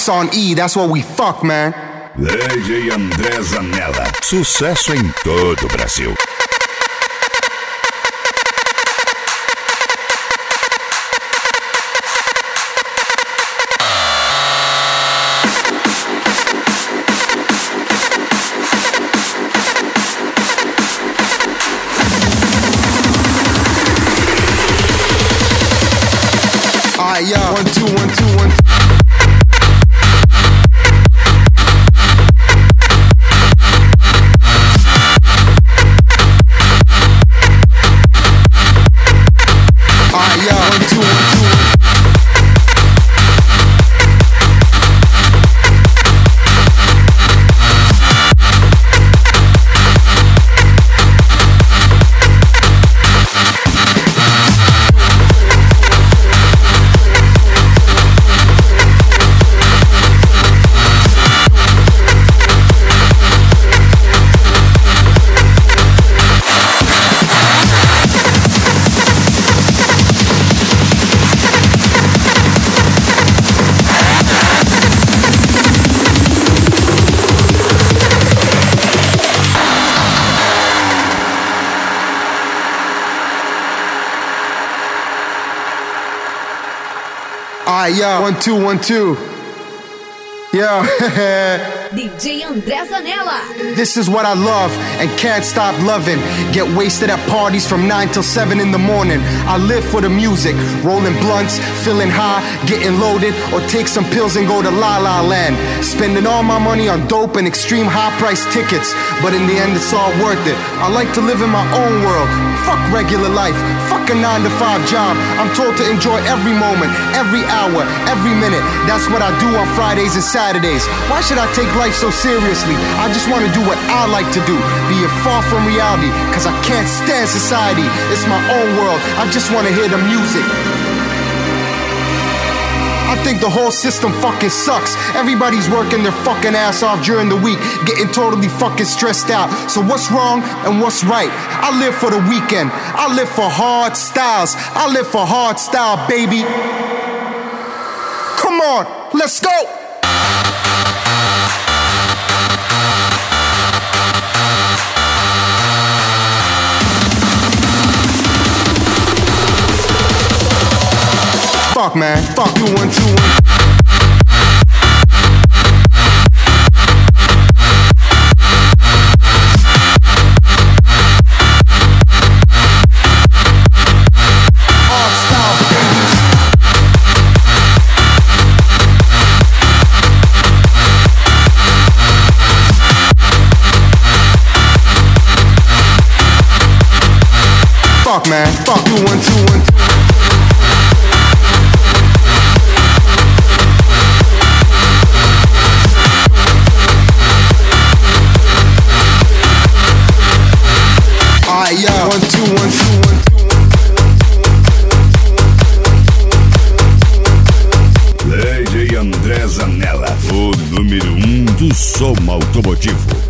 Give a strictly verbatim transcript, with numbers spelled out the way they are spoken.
Mike's on E, that's what we fuck, man. D J André Zanella. Sucesso em todo o Brasil. Alright, yo, one, two, one, two, one, two. Alright, yo, one, two, one, two, one. Alright, yo, one, two, one, two. Yo, D J André Zanella. This is what I love and can't stop loving. Get wasted at parties from nine till seven in the morning. I live for the music, rolling blunts, feeling high, getting loaded, or take some pills and go to La La Land. Spending all my money on dope and extreme high price tickets, but in the end it's all worth it. I like to live in my own world. Fuck regular life, fuck a nine to five job. I'm told to enjoy every moment, every hour, every minute. That's what I do on Fridays and Saturdays. Why should I take life so seriously? I just want to do what I like to do, be it far from reality, cause I can't stand society. It's my own world, I just want to hear the music. I think the whole system fucking sucks. Everybody's working their fucking ass off during the week, getting totally fucking stressed out. So what's wrong and what's right? I live for the weekend, I live for hard styles, I live for hard style, baby. Come on, let's go. Fuck, man. Fuck you, one, two, one. Hard style, baby. Fuck, man. Fuck you, one, two, one, two. Yeah, one, two, one, two, one, two. D J André Zanella, o número um do som automotivo.